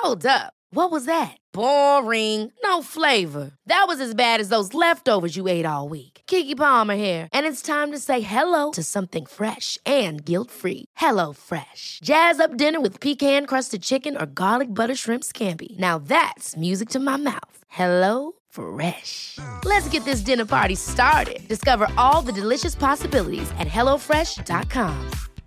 Hold up. What was that? Boring. No flavor. That was as bad as those leftovers you ate all week. Keke Palmer here, and it's time to say hello to something fresh and guilt-free. Hello Fresh. Jazz up dinner with pecan-crusted chicken or garlic butter shrimp scampi. Now that's music to my mouth. Hello Fresh. Let's get this dinner party started. Discover all the delicious possibilities at hellofresh.com.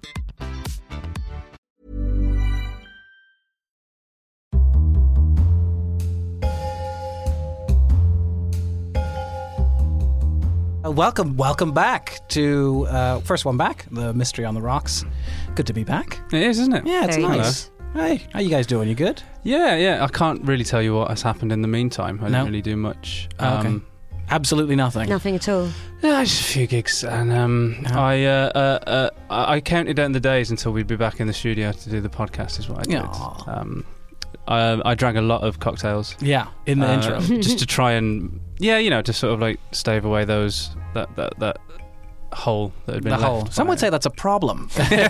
Welcome back to first one back, the Mystery on the Rocks. Good to be back. It is, isn't it? Yeah, it's Very nice. Hey, how you guys doing? You good? Yeah. I can't really tell you what has happened in the meantime. I didn't really do much. Okay. Absolutely nothing. Nothing at all. Yeah, just a few gigs, and I counted down the days until we'd be back in the studio to do the podcast. Is what I did. I drank a lot of cocktails. Yeah, in the intro, just to try and to sort of like stave away that hole that had been left. Some would say that's a problem.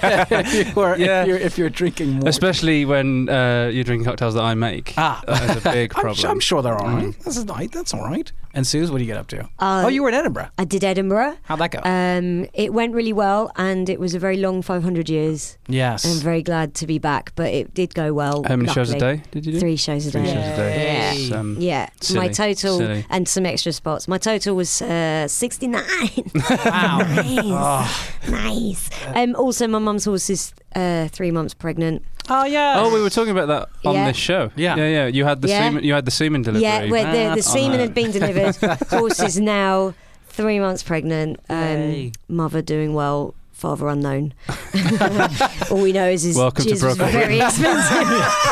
if you're drinking more, especially when you're drinking cocktails that I make. That's a big problem. I'm sure they're all right. That's all right. And Suze, what do you get up to? You were in Edinburgh. I did Edinburgh. How'd that go? It went really well, and it was a very long 500 years. Yes. I'm very glad to be back, but it did go well. How many shows a day did you do? 3 shows a day. 3 shows a day. Yeah. Silly. My total, and some extra spots. My total was 69. Wow. Nice. Also, my mum's horse is 3 months pregnant. Oh yeah. Oh, we were talking about that on Yeah. this show. Yeah. You had the semen. You had the semen delivery. Yeah, where the semen had been delivered. Horse is now 3 months pregnant. Mother doing well. Father unknown. All we know is his Welcome to jizz was Brooklyn. very expensive.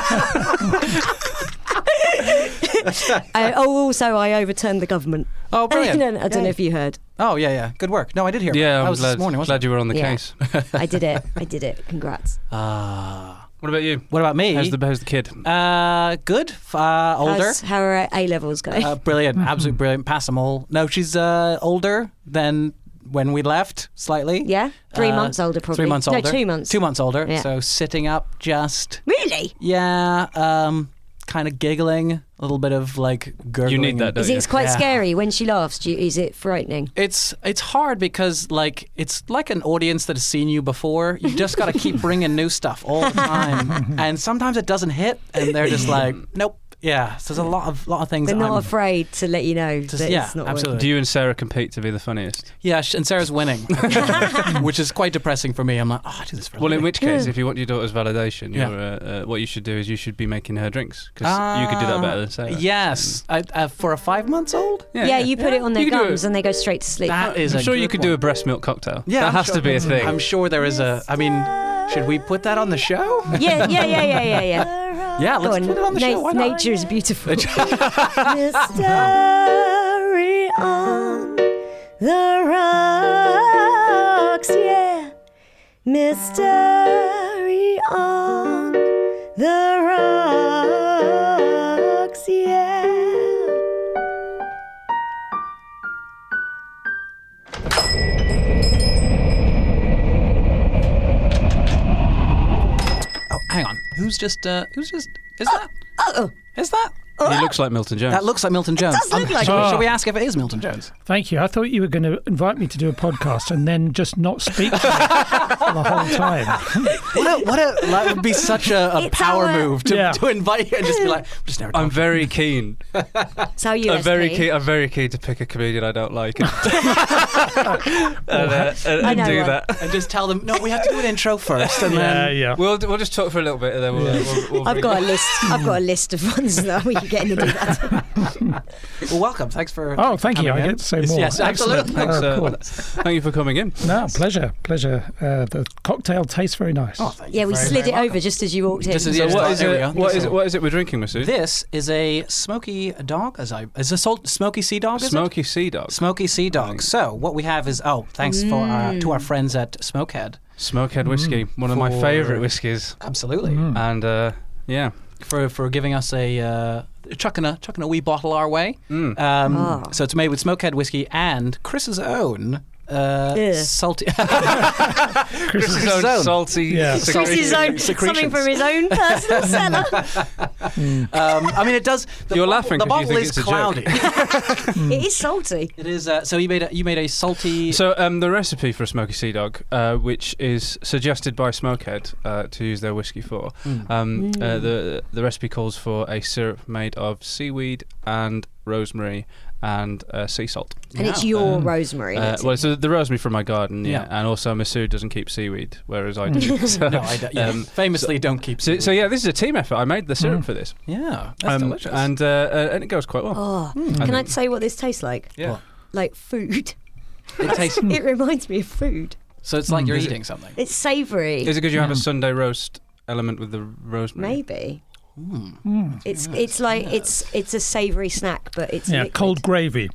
Also, I overturned the government. Oh, brilliant. I don't know if you heard. Oh yeah. Good work. No, I did hear. Yeah, that I'm was glad, this morning. Wasn't glad you were on the Yeah. case. I did it. Congrats. What about you? What about me? How's the kid? Good. Older. How are A-levels going? Brilliant. Absolutely brilliant. Pass them all. No, she's older than when we left, slightly. Yeah? 3 months older, probably. 3 months older. No, 2 months. 2 months older. Yeah. So sitting up just. Really? Yeah. Kind of giggling. A little bit of like gurgling. You need that, don't you? It's quite Yeah. scary when she laughs. Is it frightening? It's hard because like it's like an audience that has seen you before. You just got to keep bringing new stuff all the time, and sometimes it doesn't hit, and they're just like, nope. Yeah, so there's a lot of things. They're not I'm afraid to let you know that yeah, it's not absolutely. Do you and Sarah compete to be the funniest? Yeah, and Sarah's winning, which is quite depressing for me. I'm like, I do this for a Well, in living. which case, if you want your daughter's validation, what you should do is you should be making her drinks because you could do that better than Sarah. Yes, for a 5-month-old. Yeah, you put it on their You could do gums and they go straight to sleep. That is. I'm a sure you good could do one. a breast milk cocktail. Yeah, that I'm has sure- to be a thing. I'm sure there is a. I mean, should we put that on the show? Yeah. Yeah, let's Go put it on the show. Why not? Nature is beautiful. Mystery on the rocks, yeah. Mystery on the rocks, yeah. Oh, hang on. Who's just? Is that? Is that? He looks like Milton Jones. That looks like Milton Jones. does look like shall we ask if it is Milton Jones? Thank you. I thought you were going to invite me to do a podcast and then just not speak to me the whole time. That would be such a It's power our- move to invite you and just be like, just never. I'm very keen. So you I'm very keen to pick a comedian I don't like and do that. And just tell them, no, we have to do an intro first, and then Yeah. We'll just talk for a little bit and then we'll I've got a list. I've got a list of ones that we can get in to do that. well, welcome. Thanks for. Oh, thank you. coming I in. get to say more. Yes, absolutely. Thanks, Oh, cool. thank you for coming in. No, pleasure. The cocktail tastes very nice. Oh, thank you Yeah, we very, slid very it over welcome. just as you walked in. Just as So you- what is there we it? go. What is it we're drinking, Masood? This is a smoky dog. Is a smoky sea dog? Is it? Smoky Sea Dog. Smoky sea dog. To what we have is thanks to our friends at Smokehead. Smokehead whiskey, one of my favourite whiskies. Absolutely. And yeah, for giving us a chucking a wee bottle our way. So it's made with Smokehead whiskey and Chris's own Salty. Chris's own own. salty. Yeah. Chris's own, something from his own personal cellar. I mean, it does. You're laughing The 'cause you bottle think is it's a joke. cloudy. It is salty. It is. So you made a salty. So the recipe for a smoky sea dog, which is suggested by Smokehead to use their whiskey for, the recipe calls for a syrup made of seaweed and rosemary and sea salt. And it's your rosemary. isn't it? Well, so the rosemary from my garden, Yeah. and also Masood doesn't keep seaweed, whereas I do. So, No, I don't. Yeah. Famously, don't keep. so yeah, this is a team effort. I made the syrup for this, Yeah, that's delicious. and it goes quite well. Oh, I can I think. say what this tastes like? Yeah. Like food. it tastes. It reminds me of food. So it's like you're Is it- eating something. It's savoury. Is it because you have a Sunday roast element with the rosemary? Maybe. It's like it's a savoury snack, but it's liquid. Cold gravy.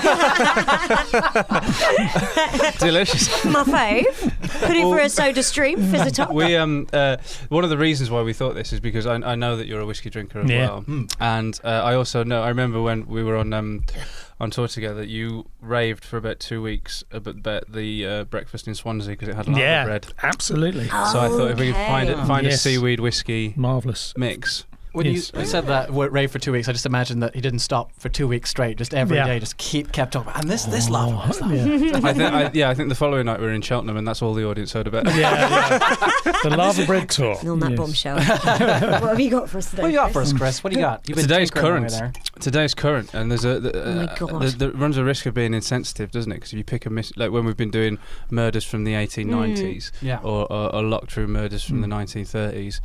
Delicious. My fave. Put it for a soda stream. Fizz it up. We one of the reasons why we thought this is because I know that you're a whiskey drinker as Yeah. well, and I also know. I remember when we were on tour together, you raved for about 2 weeks about the breakfast in Swansea because it had lava bread. Absolutely. So I thought if we could find a Yes. seaweed whiskey Marvellous. mix. When Yes. you said that rave for 2 weeks, I just imagined that he didn't stop for 2 weeks straight. Just every day, just kept up. And this lava. This lava. Yeah. I think the following night we were in Cheltenham, and that's all the audience heard about. The lava bread tour. And on that Yes. bombshell. What have you got for us today? What do you got for Chris? us, Chris? What do you got? You've been Today's tinkering away current. there. Today's current, and there's my God. there runs a risk of being insensitive, doesn't it? Because if you pick like when we've been doing murders from the 1890s, Yeah. or locked through murders from the 1930s.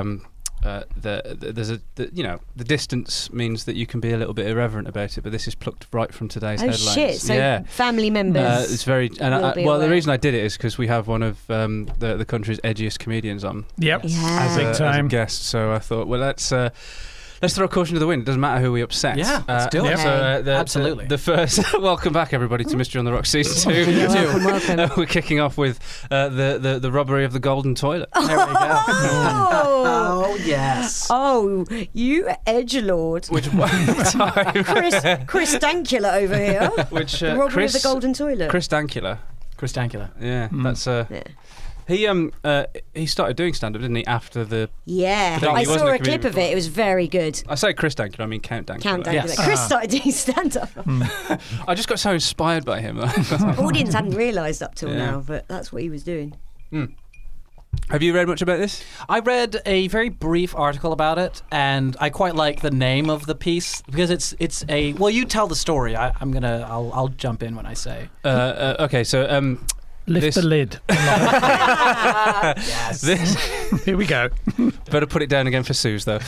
The distance means that you can be a little bit irreverent about it, but this is plucked right from today's Oh headlines. shit! So yeah. family members. It's very will be well. The aware. reason I did it is because we have one of the country's edgiest comedians on Yep. Yeah. as a time. guest. So I thought, well, let's throw caution to the wind. It doesn't matter who we upset. Yeah, let's do it. So Absolutely. The first welcome back everybody to Mystery on the Rocks season 2. Welcome. We're kicking off with the robbery of the golden toilet. There we go. Oh. Oh, yes. Oh, you edgelord. Which time? Chris Dankula over here. Which The robbery Chris of the golden toilet. Chris Dankula. Chris Dankula. Yeah, that's Yeah. he started doing stand up, didn't he? After the Yeah, But I he wasn't saw a a clip comedian of it. It was very good. I say Chris Dankula, I mean Count Dankula. Count Dankula. Yes. Chris started doing stand up. I just got so inspired by him. Audience hadn't realised up till Yeah. now, but that's what he was doing. Have you read much about this? I read a very brief article about it, and I quite like the name of the piece because it's a. Well, you tell the story. I'll jump in when I say. Okay, so Lift This- the lid. Yes. this Here we go. better put it down again for Suze though.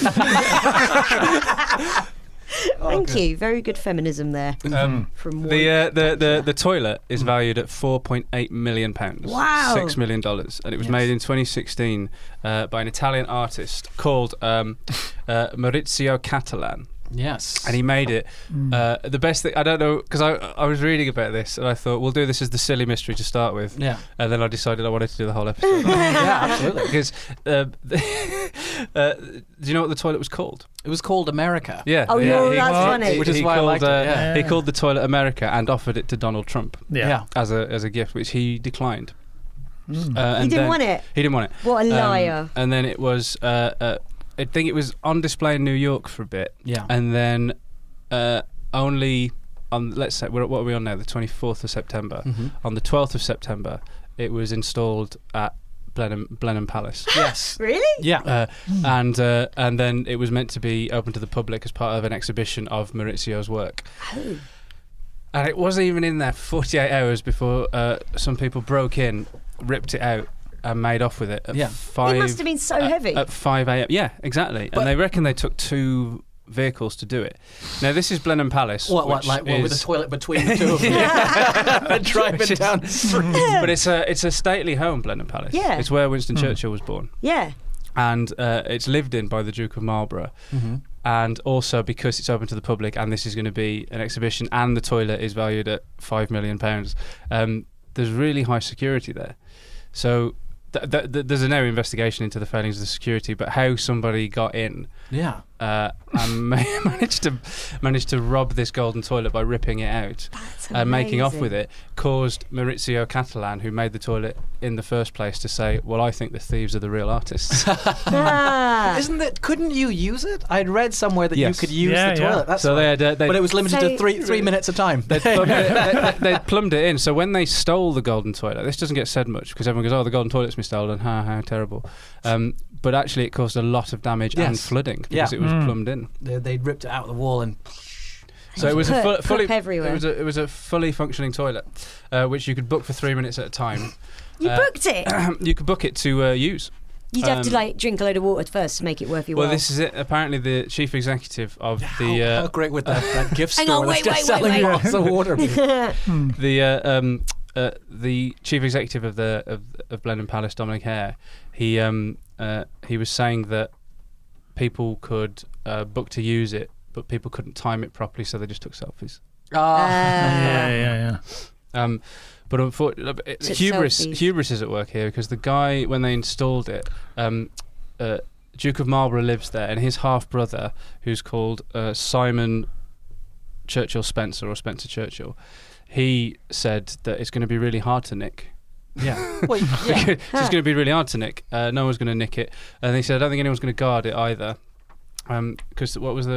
Thank you. Very good feminism there. From one. The toilet is valued at £4.8 million. Wow. $6 million. And it was made in 2016 by an Italian artist called Maurizio Catalan. Yes. And he made it. The best thing, I don't know, because I was reading about this and I thought, we'll do this as the silly mystery to start with. Yeah. And then I decided I wanted to do the whole episode. Yeah, absolutely. Because do you know what the toilet was called? It was called America. Yeah. Oh, yeah, no, that's funny. Which is why I liked it, yeah. He called the toilet America and offered it to Donald Trump Yeah. as a gift, which he declined. He didn't want it. He didn't want it. What a liar. And then it was, I think it was on display in New York for a bit. Yeah. And then only on, let's say, what are we on now? The 24th of September. On the 12th of September, it was installed at Blenheim Palace. Yes. Really? Yeah. And then it was meant to be open to the public as part of an exhibition of Maurizio's work. Oh. And it wasn't even in there for 48 hours before some people broke in, ripped it out, and made off with it at 5. It must have been so heavy. At 5 a.m. Yeah, exactly. And they reckon they took 2 vehicles to do it. Now this is Blenheim Palace. What which like with a is- toilet between the two of them? Driving Which is- down the street. But it's a stately home, Blenheim Palace. Yeah. It's where Winston Churchill was born. Yeah. And it's lived in by the Duke of Marlborough. And also because it's open to the public and this is going to be an exhibition and the toilet is valued at £5 million, there's really high security there. So there's no investigation into the failings of the security, but how somebody got in Yeah. and managed to rob this golden toilet by ripping it out and making off with it caused Maurizio Catalan, who made the toilet in the first place, to say, well, I think the thieves are the real artists. Isn't it? Couldn't you use it? I'd read somewhere that Yes. you could use Yeah, the yeah. toilet. That's So right. they But it was limited to So- 3 minutes a time. They'd plumbed it in. So when they stole the golden toilet, this doesn't get said much because everyone goes, oh, the golden toilet's been stolen. How terrible. But actually it caused a lot of damage and Yes. flooding because Yeah. it was plumbed in. They ripped it out of the wall and. So it was a Poop fully everywhere. it was a fully functioning toilet, which you could book for 3 minutes at a time. You booked it. You could book it to use. You'd have to drink a load of water first to make it worth your Well, while. this is it. Apparently, the chief executive of the How great would that gift Hang store on, that's wait, just wait, selling wait. lots of water be? the chief executive of Blenheim Palace, Dominic Hare, he was saying that people could book to use it, but people couldn't time it properly, so they just took selfies. Yeah. But unfortunately, Took hubris selfies. is at work here because the guy, when they installed it, Duke of Marlborough lives there, and his half brother, who's called Simon Churchill Spencer or Spencer Churchill, he said that it's going to be really hard to nick. Yeah. Well, It's going to be really hard to nick. No one's going to nick it, and he said, I don't think anyone's going to guard it either, because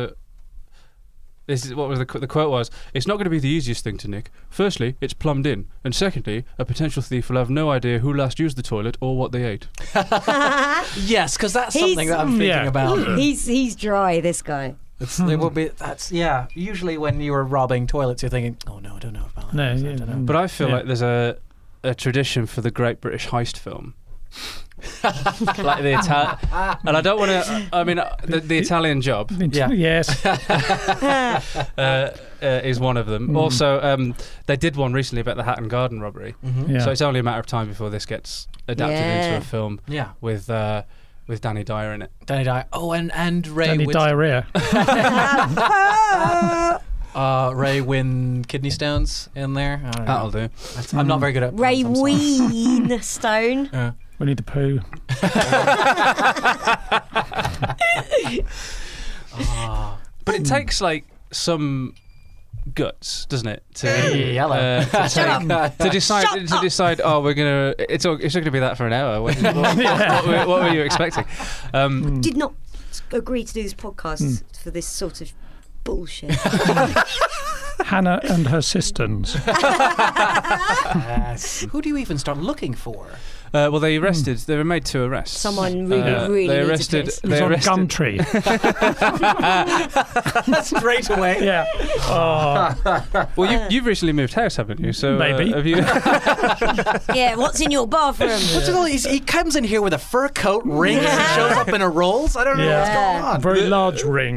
the quote was, it's not going to be the easiest thing to nick. Firstly, it's plumbed in, and secondly, a potential thief will have no idea who last used the toilet or what they ate. yes, because that's He's- something that I'm thinking Yeah. about. He's dry, this guy. It will be. Usually when you are robbing toilets, you're thinking, oh no, I don't know about No, that. yeah, I don't know. But I feel Yeah. like there's a tradition for the Great British Heist film. Like the and I don't want to. I mean, the Italian Job Yeah. Yes. is one of them. Also, they did one recently about the Hatton Garden robbery. Yeah. So it's only a matter of time before this gets adapted Yeah. into a film Yeah. with Danny Dyer in it. Danny Dyer. Oh, and Ray. Danny diarrhea. Ray Wynn kidney stones in there. I don't know. That'll do. I'm not very good at Ray puns, I'm sorry. Weenstone. Yeah. Winnie the Pooh. But it takes like some guts, doesn't it? To Yellow. to decide. Oh, we're gonna. It's not gonna be that for an hour. What were you expecting? Did not agree to do this podcast for this sort of bullshit. Hannah and her cisterns. Who do you even start looking for? Well, they arrested. They were made 2 arrests. Someone really They needs a arrested. piss. It was They on arrested. Gumtree. Straight away. Yeah. Oh, Well, you've recently moved house, haven't you? So Maybe. have you? Yeah, what's in your bathroom? What's it all? He comes in here with a fur coat, rings, and shows up in a Rolls. I don't know what's going on. very large ring.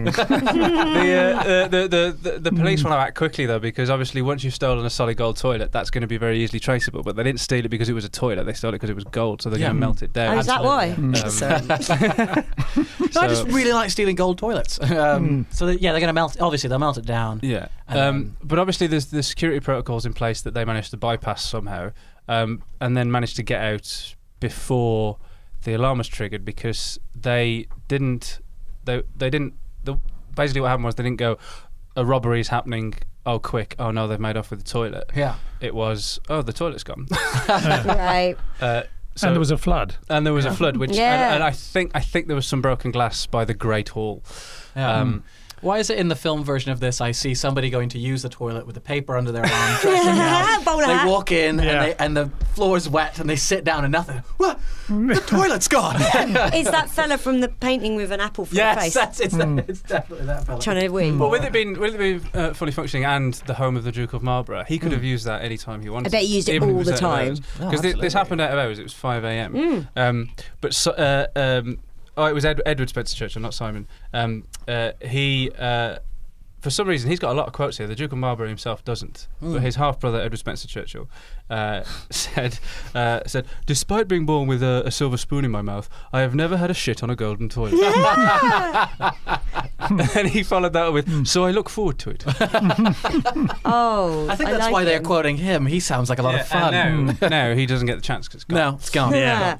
The police want to act quickly though, because obviously once you've stolen a solid gold toilet, that's going to be very easily traceable. But they didn't steal it because it was a toilet; they stole it because it was gold, so they're Yeah. going to melt it down. Oh, is that why? No, I just really like stealing gold toilets. So they're going to melt. Obviously, they'll melt it down. Yeah, And but obviously there's the security protocols in place that they managed to bypass somehow, and then managed to get out before the alarm was triggered because they didn't. Basically, what happened was they didn't go, a robbery is happening. Oh, quick! Oh no, they've made off with the toilet. Yeah. It was, oh, the toilet's gone. Right. So, And there was a flood. and there was a flood, which Yeah. and I think there was some broken glass by the Great Hall. Why is it in the film version of this I see somebody going to use the toilet with a paper under their arm, dressing up. Bowler They hat. walk in Yeah. and the floor's wet and they sit down and nothing. What? The toilet's gone. Is that fella from the painting with an apple for a Yes, face? it's definitely that fella. Trying to win. Well, with it being fully functioning and the home of the Duke of Marlborough, he could have used that any time he wanted. I bet he used it all the time. Because Oh, this happened out of hours. It was 5 a.m. It was Edward Spencer Churchill, not Simon. He. For some reason, he's got a lot of quotes here. The Duke of Marlborough himself doesn't, but his half brother Edward Spencer Churchill said, "Despite being born with a silver spoon in my mouth, I have never had a shit on a golden toilet." And then he followed that up with, so I look forward to it. Oh, I think that's like why they're him. quoting him. He sounds like a lot of fun. No, he doesn't get the chance because it's gone. No, it's gone. Yeah.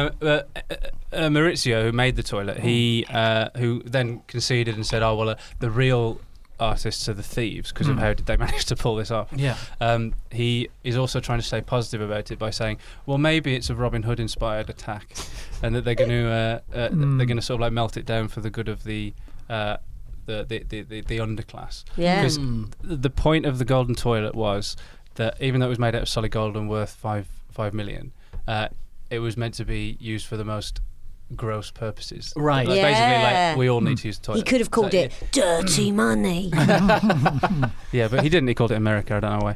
Maurizio, who made the toilet, he who then conceded and said, "Oh well, the real artists are the thieves because of how did they manage to pull this off." Yeah. He is also trying to stay positive about it by saying, "Well, maybe it's a Robin Hood inspired attack, and that they're going to they're going to sort of like melt it down for the good of the underclass." Yeah. Because the point of the golden toilet was that even though it was made out of solid gold and worth 5 million, it was meant to be used for the most gross purposes. Right. Like, basically, Yeah. like we all need to use the toilet. He could have called So, it dirty money. Yeah, but he didn't. He called it America. I don't know why.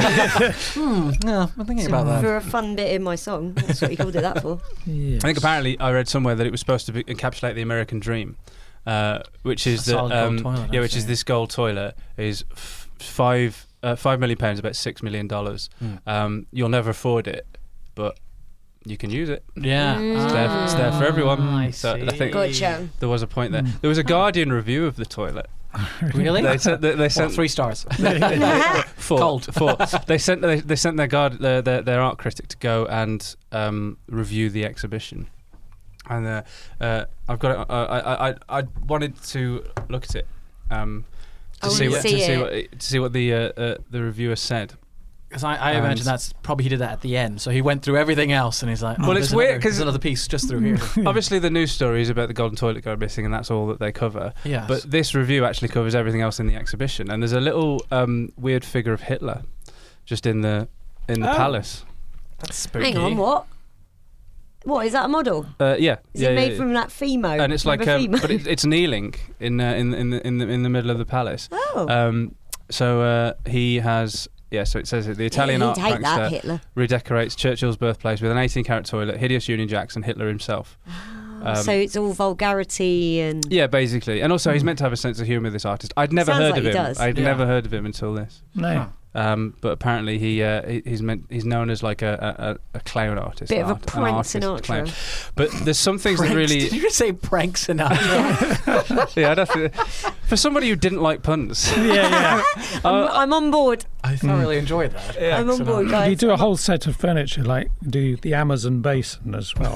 Yeah, I'm thinking about that. For a fun bit in my song. That's what he called it that for. Yes. I think apparently I read somewhere that it was supposed to encapsulate the American dream, which is A that solid gold toilet, yeah, which is actually. this gold toilet is £5 million, about $6 million. You'll never afford it, but you can use it. Yeah. It's there for everyone. I So see. I think Gotcha. there was a point there. There was a Guardian review of the toilet. Really? They sent Well, 3 stars. four. Cold. 4. They sent their art critic to go and review the exhibition, and I've got it. I wanted to look at it to see what the reviewer said. Because I imagine that's probably he did that at the end. So he went through everything else and he's like, Well, it's there's weird another- 'cause- there's another piece just through here. Obviously, the news story is about the golden toilet going missing, and that's all that they cover. Yes. But this review actually covers everything else in the exhibition, and there's a little weird figure of Hitler just in the palace. That's spooky. Hang on, what? What, is that a model? Yeah, Is it made from that Fimo? And it's like, Remember Fimo? but it's kneeling in the middle of the palace. Oh. So he has. Yeah, so it says that the Italian He'd art hate that, prankster Hitler. redecorates Churchill's birthplace with an 18-carat toilet, hideous Union Jacks, and Hitler himself. So it's all vulgarity and... Yeah, basically. And also, he's meant to have a sense of humour, this artist. I'd never Sounds heard like of he him. does. I'd Yeah. never heard of him until this. No. But apparently, he's known as like a clown artist. Bit of a an prank artist, Sinatra. clown. But there's some things that Pranks. really... Did you just say prank Sinatra? Yeah, I'd have to, for somebody who didn't like puns. Yeah. I'm on board. I thoroughly enjoyed that. I'm on board, You guys. do a whole set of furniture, like do the Amazon basin as well.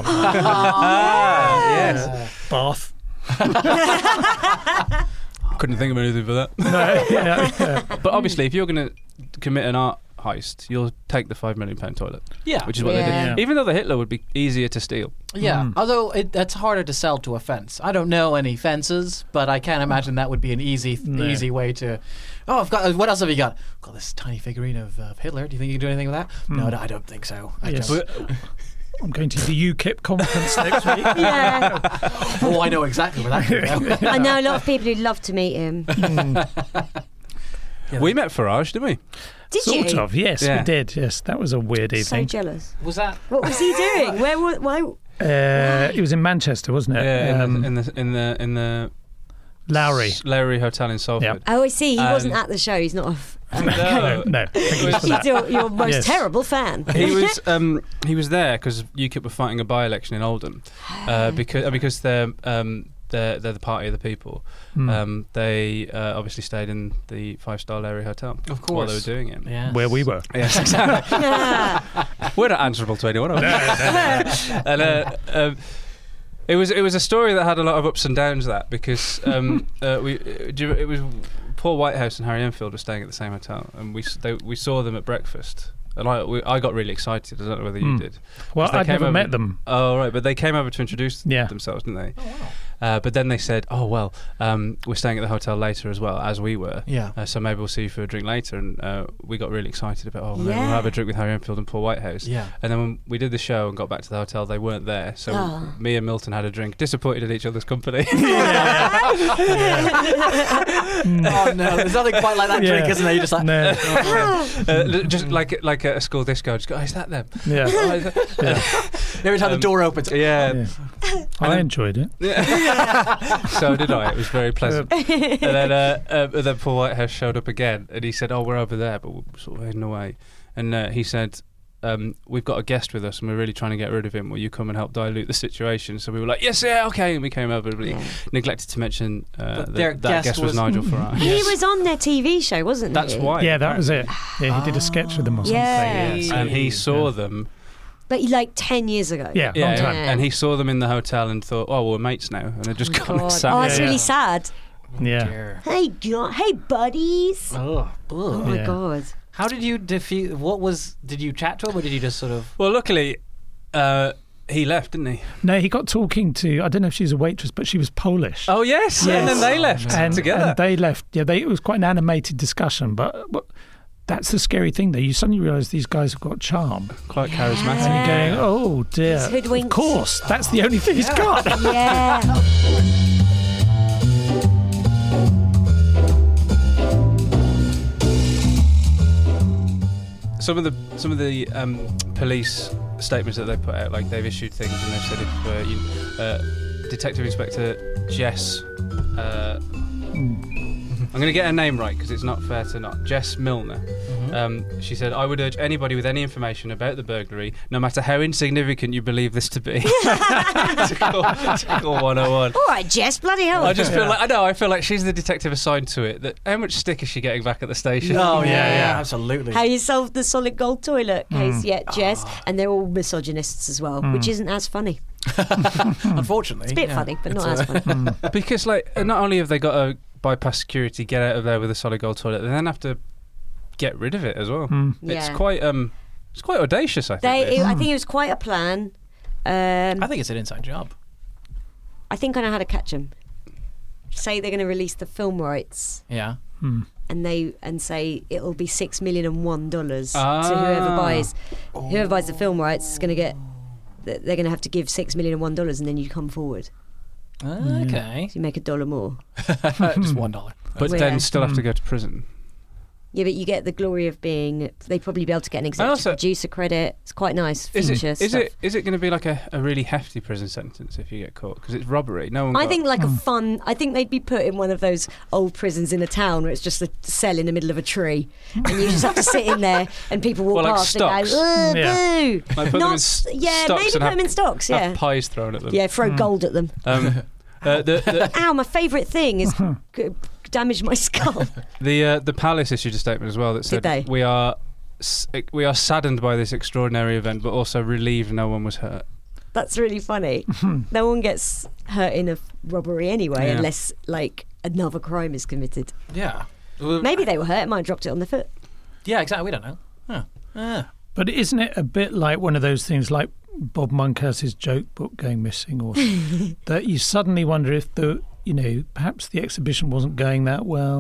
Yes. Bath. Couldn't think of anything for that. No, yeah. But obviously, if you're going to commit an art heist, you'll take the £5 million toilet, Yeah. which is what they Yeah. did. Even though the Hitler would be easier to steal. Yeah, although that's harder to sell to a fence. I don't know any fences, but I can't imagine that would be an easy way to. Oh, I've got. What else have you got? I've got this tiny figurine of Hitler. Do you think you can do anything with that? No, I don't think so. I Yes. don't. I'm going to the UKIP conference next week. Yeah. Oh, I know exactly where that could go. I know a lot of people who'd love to meet him. We met Farage, didn't we? Did Sort you? of, yes, Yeah. we did. Yes, that was a weird So evening. jealous. Was that? What was he doing? Why? It was in Manchester, wasn't it? Yeah, in the Lowry. Lowry Hotel in Salford. Oh, I see. He wasn't Um, at the show. He's not a... No. Thank you for that. He's your most Yes. terrible fan. He was there because UKIP were fighting a by-election in Oldham because they're the party of the people. They obviously stayed in the 5-star Lowry Hotel. Of course. While they were doing it. Yeah. Where we were. Yes, exactly. We're not answerable to anyone, are we? And it was a story that had a lot of ups and downs. That because it was Paul Whitehouse and Harry Enfield were staying at the same hotel, and we saw them at breakfast. And I got really excited. I don't know whether you did. Well, They I'd came never over- met them. Oh, right. But they came over to introduce Yeah. themselves, didn't they? Oh, wow. But then they said, oh, well, we're staying at the hotel later as well, as we were. Yeah. So maybe we'll see you for a drink later. And we got really excited about, maybe we'll Yeah. have a drink with Harry Enfield and Paul Whitehouse. Yeah. And then when we did the show and got back to the hotel, they weren't there. So me and Milton had a drink, disappointed in each other's company. Oh no, there's nothing quite like that Yeah. drink, isn't there? You're just like, No. Just like at a school disco, just go, oh, is that them? Yeah. Oh, is that-" every time the door opens. Yeah. Yeah. I enjoyed it. So did I. It was very pleasant. And then Paul Whitehouse showed up again, and he said, "Oh, we're over there, but we're sort of heading away." And he said, we've got a guest with us and we're really trying to get rid of him. Will you come and help dilute the situation? So we were like, yes, yeah, okay. And we came over. But we neglected to mention that guest was Nigel Farage. He was on their TV show, wasn't That's he? why. Yeah, that was it. Yeah, he did a sketch with them or something. Yeah. And he saw them. But like 10 years ago. Yeah, long time. And he saw them in the hotel and thought, oh, well, we're mates now. And they've just gone and sat Oh, there. that's really sad. Yeah. Hey, hey, buddies. Oh, Oh my God. How did you defuse? Did you chat to him or did you just sort of? Well, luckily, he left, didn't he? No, he got talking to, I don't know if she was a waitress, but she was Polish. Oh, yes. And then they left together. And they left. Yeah, it was quite an animated discussion, but that's the scary thing, though. You suddenly realise these guys have got charm. Quite charismatic. And you're going, oh, dear. He's hoodwinked. Of course, that's the only thing he's got. Yeah. Some of the police statements that they put out, like they've issued things and they've said if Detective Inspector Jess, I'm going to get her name right because it's not fair to not, Jess Milner. She said, I would urge anybody with any information about the burglary, no matter how insignificant you believe this to be, to call 101. All right, Jess, bloody hell. I just feel like I feel like she's the detective assigned to it. That how much stick is she getting back at the station? Oh yeah, absolutely. How you solved the solid gold toilet case yet, Jess? And they're all misogynists as well, which isn't as funny. Unfortunately, It's a bit funny, but not as funny. Because like not only have they got to bypass security, get out of there with a solid gold toilet, they then have to get rid of it as well. It's quite audacious. I think. I think it was quite a plan. I think it's an inside job. I think I know how to catch them. Say they're going to release the film rights. Yeah. And say it'll be $6,001 to whoever buys the film rights is going to get. They're going to have to give $6,001 and then you come forward. Okay. So you make $1 more. Just $1. But then still have to go to prison. Yeah, but you get the glory of being. They'd probably be able to get an executive producer credit. It's quite nice. Is future it stuff. is it going to be like a really hefty prison sentence if you get caught? Because it's robbery. No one. I think like a fun. I think they'd be put in one of those old prisons in a town where it's just a cell in the middle of a tree, and you just have to sit in there, and people walk like past stocks. and go, "Boo!" Like put them in stocks maybe put them in stocks. Yeah, have pies thrown at them. yeah, throw gold at them. Ow! My favourite thing is damage my skull. The palace issued a statement as well that said they? we are saddened by this extraordinary event, but also relieved no one was hurt. That's really funny. No one gets hurt in a robbery anyway, unless like another crime is committed. Yeah. Maybe they were hurt. Might have dropped it on the foot. Yeah, exactly. We don't know. But isn't it a bit like one of those things like Bob Monkhouse's joke book going missing, or that you suddenly wonder if perhaps the exhibition wasn't going that well.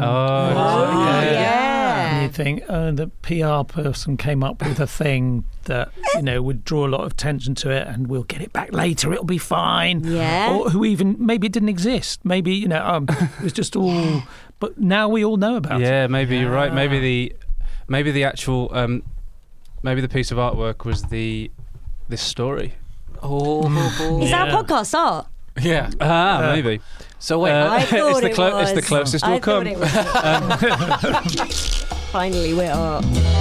Yeah. And you think, the PR person came up with a thing that, would draw a lot of attention to it and we'll get it back later, it'll be fine. Yeah. Or maybe it didn't exist. Maybe, it was just all, but now we all know about it. Yeah, maybe you're right. Maybe the actual, maybe the piece of artwork was this story. Is that a podcast art? Yeah. Maybe. So wait, I thought it's the closest we'll come. Finally, we're art.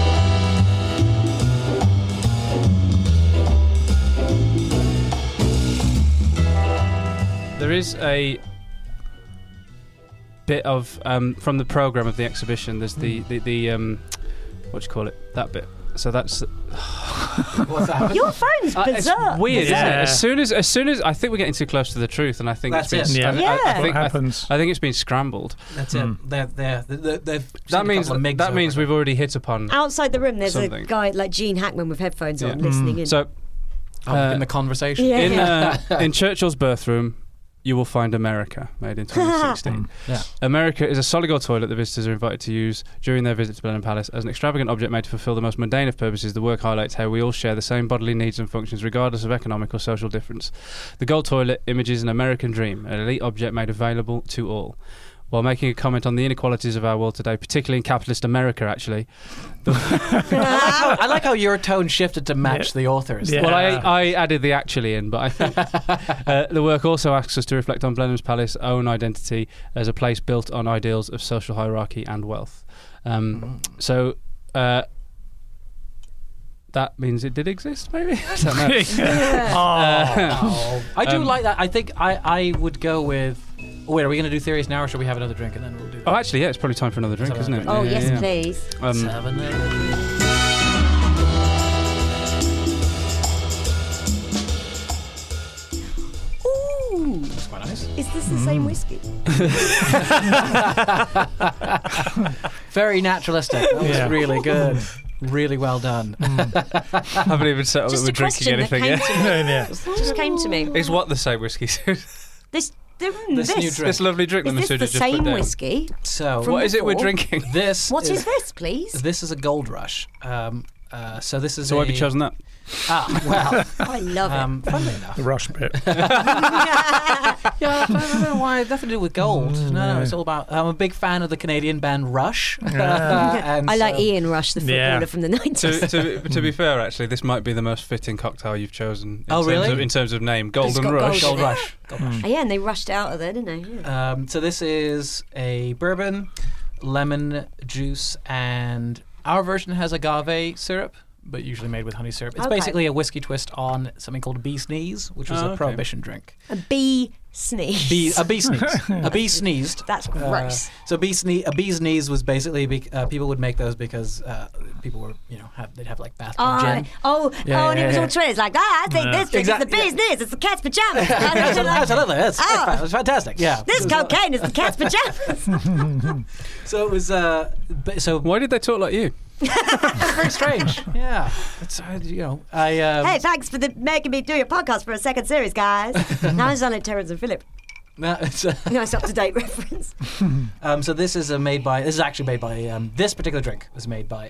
There is a bit of from the programme of the exhibition. There's the what do you call it? That bit. So that's what's that? Your phone's bizarre. It's weird, isn't Yeah. it? As soon as I think we're getting too close to the truth, and I think That's it's been. it. I What happens? think it's been scrambled. That's it. They've That means we've already hit upon. Outside the room, there's Something. a guy like Gene Hackman with headphones on, Yeah. listening in. So in the conversation. Yeah. in Churchill's birth room, you will find America, made in 2016. Yeah. America is a solid gold toilet that visitors are invited to use during their visit to Blenheim Palace. As an extravagant object made to fulfil the most mundane of purposes, the work highlights how we all share the same bodily needs and functions regardless of economic or social difference. The gold toilet images an American dream, an elite object made available to all. While making a comment on the inequalities of our world today, particularly in capitalist America, actually. I like how your tone shifted to match the author's. Yeah. Well, I added the actually in, but I think the work also asks us to reflect on Blenheim's Palace's own identity as a place built on ideals of social hierarchy and wealth. So that means it did exist, maybe? I don't know. I do like that. I think I would go with. Wait, are we going to do theories now, or should we have another drink and then we'll do? Oh, actually, yeah, it's probably time for another drink, Let's have isn't it? Oh, another yes, please. 7. Ooh. That's quite nice. Is this the same whiskey? Very naturalistic. That was Yeah. really good. Really well done. Haven't even settled that Just we're a drinking question that anything came yet. to me. Yeah. Just came to me. Is what the same whiskey? This This new drink. This lovely drink that Is this Masuda the just put same down. whiskey? So From What is it we're before? drinking? this What is this, please? This is a Gold Rush. So this is. So why have you chosen that? Well, I love it. funnily enough. The rush bit. Yeah, I don't know why. It's nothing to do with gold. No, it's all about. I'm a big fan of the Canadian band Rush. And I like so- Ian Rush, the footballer Yeah. from the 90s. To be fair, actually, this might be the most fitting cocktail you've chosen. Oh, really? In terms of name, It's Golden got Rush. gold. Gold Rush. Gold Rush. Oh, yeah, and they rushed out of there, didn't they? Yeah. So this is a bourbon, lemon juice, and our version has agave syrup, but usually made with honey syrup. It's Okay. basically a whiskey twist on something called a bee sneeze, which was Oh, a okay. prohibition drink. A bee sneeze. A bee sneeze. A bee sneezed. That's gross. So a bee's knees was basically people would make those because people were they'd have like bathtub gin. And it was all twins like that. I think this drink Exactly, is the bee's knees. It's the cat's pajamas. Absolutely, it's Oh. fantastic. Yeah, This cocaine is the cat's pajamas. So it was so Why did they talk like you? very strange. Yeah, it's Hey, thanks for making me do your podcast for a second series, guys. Now I sound like Terrence and Phillip. No, it's Nice up-to-date reference. so this is actually made by this particular drink was made by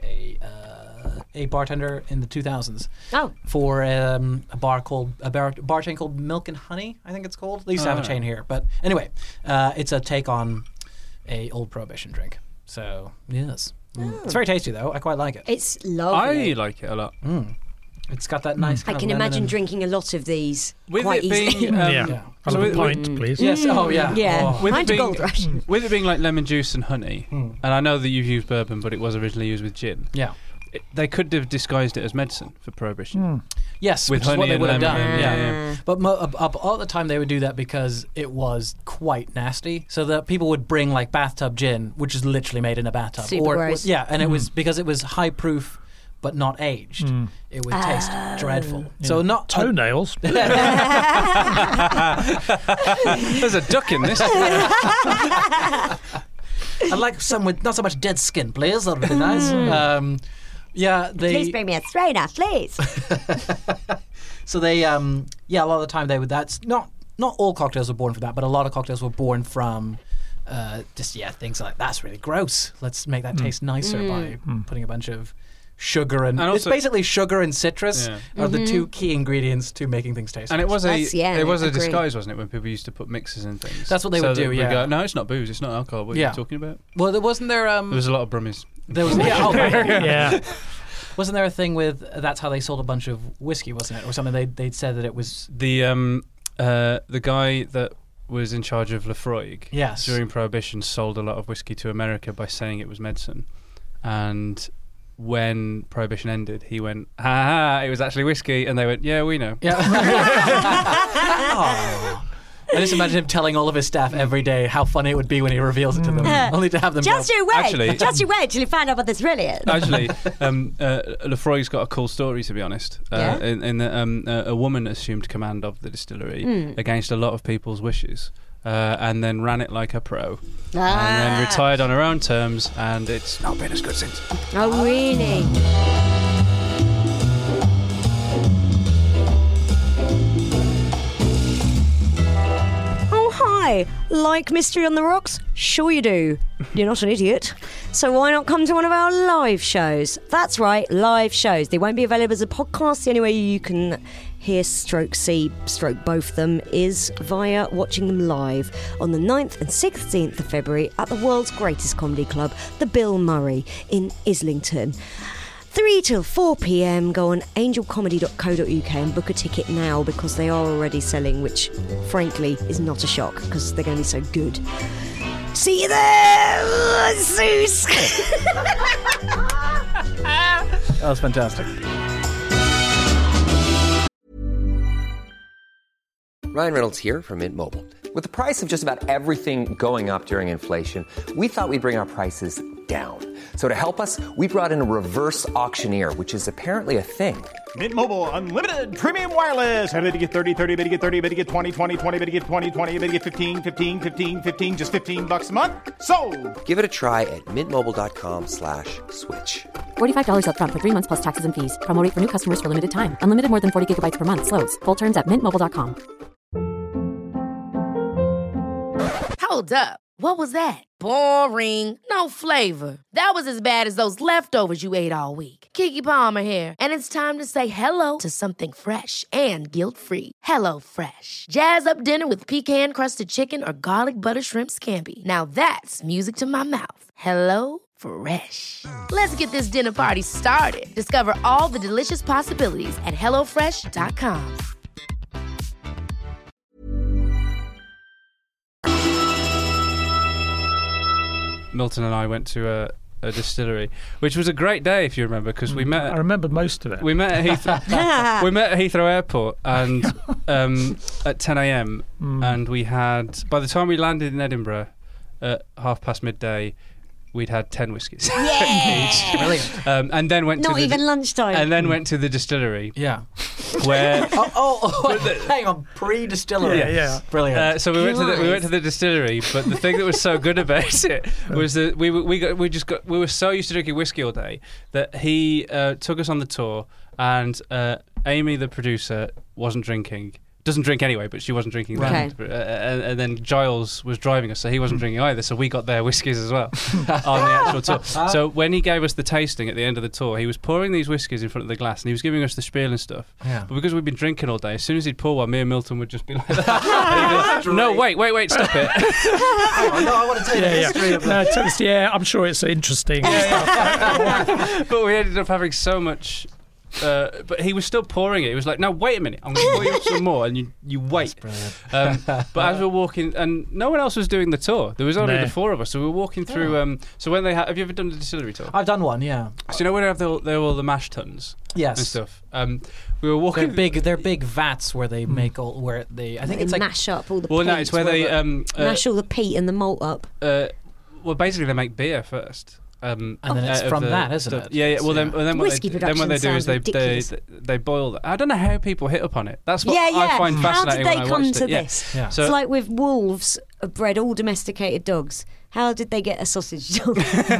a bartender in the 2000s Oh, for a bar chain called Milk and Honey, I think it's called. They used to have a chain here, but anyway, it's a take on a old prohibition drink. So yes, it's very tasty though. I quite like it. it's I lovely. like it a lot. It's got that nice. I Kind can of lemon imagine and- drinking a lot of these With quite it easily. being, Yeah. Yeah. I'll So have a it- pint, please. Yes. Oh yeah. Yeah. Oh. With it Mind your being- Gold Rush. With it being like lemon juice and honey, and I know that you've used bourbon, but it was originally used with gin. Yeah. They could have disguised it as medicine for prohibition. Yes, With which is what honey they and would have lemon, done. yeah. But all the time they would do that because it was quite nasty. So that people would bring like bathtub gin, which is literally made in a bathtub. Super gross. Yeah, and it was because it was high proof but not aged. It would taste dreadful. So not Toenails. There's a duck in this. I'd like some with not so much dead skin, please. That would be nice. Yeah, Please bring me a strainer, please. So they, a lot of the time they would. That's not all cocktails were born from that, but a lot of cocktails were born from things like that's really gross. Let's make that taste nicer by putting a bunch of sugar and it's also- basically sugar and citrus Yeah. are the two key ingredients to making things taste. And it nice. was a Agree. disguise, wasn't it, when people used to put mixes in things? That's what they So would that do, we'd yeah. go, no, it's not booze, it's not alcohol. What are Yeah. you talking about? Well, there wasn't there. There was a lot of brummies. There was right. Yeah. Wasn't there a thing with that's how they sold a bunch of whiskey, wasn't it, or something? They'd said that it was The guy that was in charge of Lefroy Yes. during Prohibition sold a lot of whiskey to America by saying it was medicine, and when Prohibition ended, he went, "Ha ha! It was actually whiskey," and they went, "Yeah, we know." yeah. Aw. I just imagine him telling all of his staff every day how funny it would be when he reveals it to them, only to have them Just go, you wait. Actually- Just you wait till you find out what this really is. Actually, Lefroy's got a cool story, to be honest. Yeah? In that a woman assumed command of the distillery against a lot of people's wishes, and then ran it like a pro, and then retired on her own terms, and it's not been as good since. Oh, really? Oh, hi. Like Mystery on the Rocks? Sure you do. You're not an idiot. So why not come to one of our live shows? That's right, live shows. They won't be available as a podcast. The only way you can hear stroke see stroke both of them is via watching them live on the 9th and 16th of February at the world's greatest comedy club, the Bill Murray in Islington. 3 till 4 p.m. Go on angelcomedy.co.uk and book a ticket now because they are already selling, which frankly is not a shock because they're going to be so good. See you there, Zeus. That was fantastic. Ryan Reynolds here from Mint Mobile. With the price of just about everything going up during inflation, we thought we'd bring our prices down. So to help us, we brought in a reverse auctioneer, which is apparently a thing. Mint Mobile Unlimited Premium Wireless. How to get 30, 30, bit to get 30, bit to get 20, 20, 20, bit to get 20, 20, bit to get 15, 15, 15, 15, just $15 a month? Sold! Give it a try at mintmobile.com/switch. $45 up front for 3 months plus taxes and fees. Promo rate for new customers for limited time. Unlimited more than 40 gigabytes per month. Slows full terms at mintmobile.com. Hold up. What was that? Boring. No flavor. That was as bad as those leftovers you ate all week. Keke Palmer here, and it's time to say hello to something fresh and guilt-free. Hello Fresh. Jazz up dinner with pecan-crusted chicken or garlic butter shrimp scampi. Now that's music to my mouth. Hello Fresh. Let's get this dinner party started. Discover all the delicious possibilities at hellofresh.com. Milton and I went to a distillery, which was a great day, if you remember, because we met. I remember most of it. We met at Heathrow. We met at Heathrow Airport, and at 10 a.m. And we had, by the time we landed in Edinburgh at midday, we'd had 10 whiskies. Yeah. Brilliant. And then went Not to even lunchtime. And then went to the distillery. Yeah. Where hang on, pre-distillery. Yeah. Brilliant. So we went to the distillery, but the thing that was so good about it was that we were so used to drinking whiskey all day that he took us on the tour, and Amy, the producer, wasn't drinking. Doesn't drink anyway, but she wasn't drinking then. Okay. And then Giles was driving us, so he wasn't drinking either, so we got their whiskies as well on the actual tour. So when he gave us the tasting at the end of the tour, he was pouring these whiskies in front of the glass, and he was giving us the spiel and stuff. Yeah. But because we'd been drinking all day, as soon as he'd pour one, me and Milton would just be like that. No, wait, stop it. I want to tell you the history of that. Yeah, I'm sure it's interesting. But we ended up having so much... but he was still pouring it. He was like, "No, wait a minute. I'm going to pour you some more," and you wait. But as we were walking, and no one else was doing the tour. There was only the four of us, so we were walking through. So when they have you ever done the distillery tour? I've done one, yeah. So you know where they have all the mash tuns, yes, and stuff. We were walking. They're big vats where they make all I think it's like mash up all the. Well, no, it's where they mash all the peat and the malt up. Well, basically they make beer first. And then it's from that, isn't it? Yeah. Well, then what Whiskey they do is they boil that. I don't know how people hit upon it. That's what I find fascinating. How did they when I come watched to it. this? Yeah. It's like with wolves bred all domesticated dogs. How did they get a sausage dog?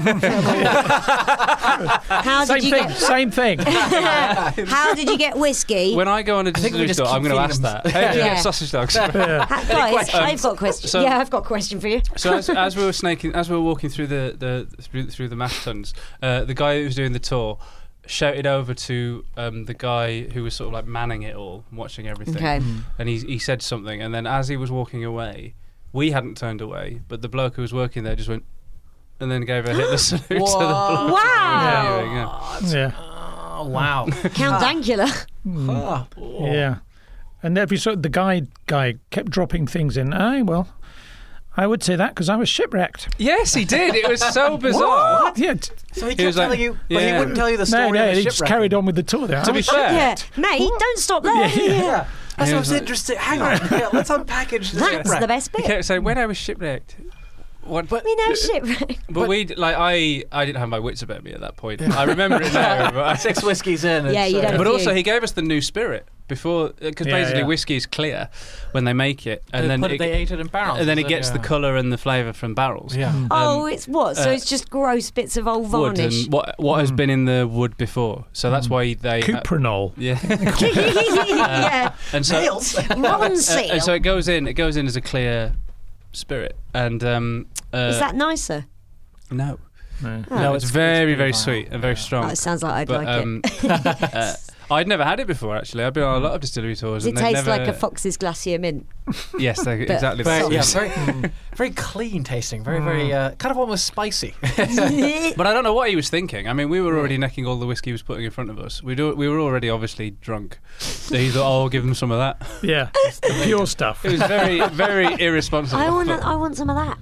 Same thing. How did you get whiskey? When I go on a distillery tour, I'm going to ask that. How do you get sausage dogs? Guys, I've got a question. I've got a question for you. So as we were walking through the mash tuns, the guy who was doing the tour shouted over to the guy who was sort of like manning it all, watching everything. Okay. And he said something, and then as he was walking away, we hadn't turned away, but the bloke who was working there just went and then gave a Hitler salute to the bloke. Wow! Wow. Count Dankula. Yeah. And every the guy kept dropping things in. Well, I would say that because I was shipwrecked. Yes, he did. It was so bizarre. What? Yeah. So he kept telling you, but he wouldn't tell you the story. No, of he just carried on with the tour. To be fair, mate, don't stop there. Yeah. That's what's interesting. Hang on, let's unpackage this. That's the best bit. He kept saying, when I was shipwrecked. We know shipwrecked. But I didn't have my wits about me at that point. I remember it now. 6 whiskeys in. Yeah, you don't. But also, he gave us the new spirit before, because basically whiskey is clear when they make it, and then they age it in barrels, and then it gets the colour and the flavour from barrels. Yeah. It's what? So it's just gross bits of old wood varnish. and what has been in the wood before. So that's why they Cuprinol. Yeah. And so Ron seal. and so it goes in as a clear spirit, and is that nicer? No. No, it's very, very sweet and very strong. It sounds like I'd like it. I'd never had it before, actually. I've been on a lot of distillery tours. It tastes like a Fox's Glacier mint. Yes, exactly. Very clean tasting. Very, very kind of almost spicy. But I don't know what he was thinking. I mean, we were already necking all the whiskey he was putting in front of us. We were already obviously drunk. So he thought, I'll give him some of that. Yeah, the pure stuff. It was very, very irresponsible. I want some of that.